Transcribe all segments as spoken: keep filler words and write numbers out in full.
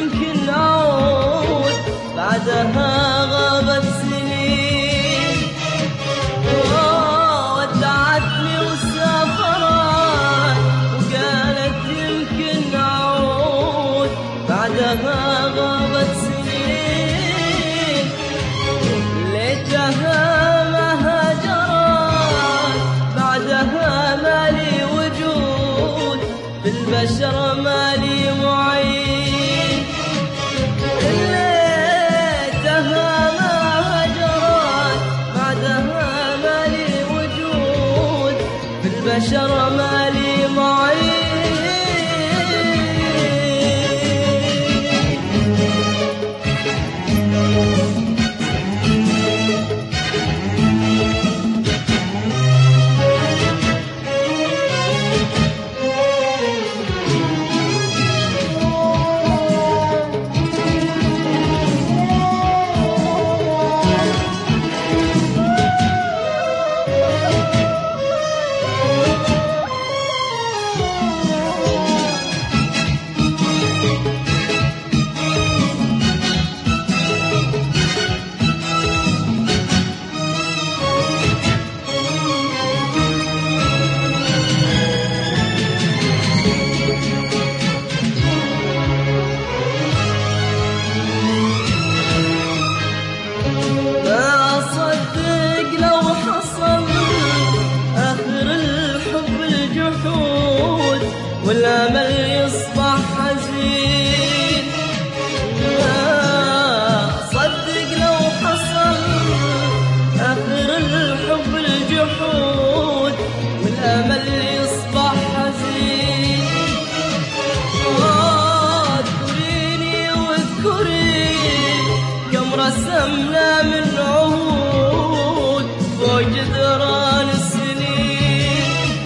يمكن أعود بعدها غابت سنين. ودعتني وسافرت وقالت يمكن أعود بعدها غابت سنين. ليتها ما هاجرت بعدها مالي وجود بالبشر مالي معين. ليتها ما هاجرت بعدها مالي وجود بالبشر مالي معين. والأمل يصبح حزين. ما صدق لو حصل آخر الحب الجحود والأمل يصبح حزين. اذكريني واذكري كم رسمنا من عهود فوق جدران السنين.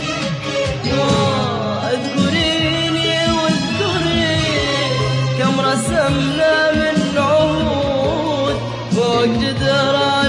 رسمنا من عهود فوق جدران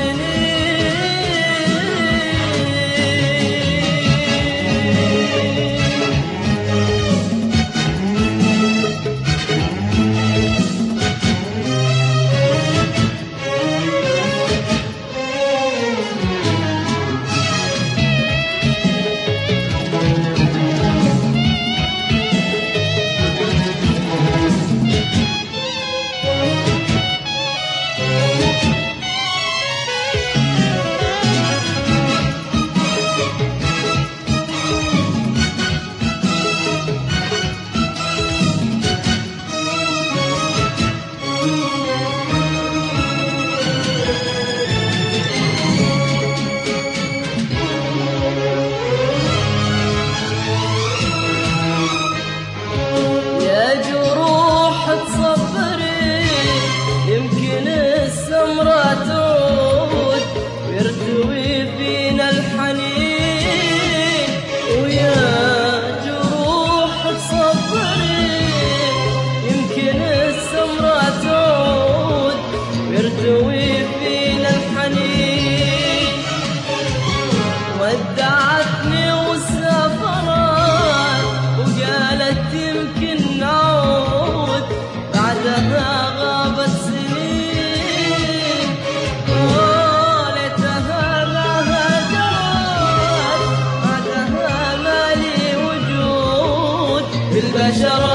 تصبري يمكن السمرة تعود ويرتوي فينا الحنين. ويا جروح تصبري يمكن السمرة تعود ويرتوي فينا الحنين. ودعتني وسافرت وقالت يمكن نعود بعدها غابت سنين. ليتها ما هاجرت بعدها مالي وجود بالبشر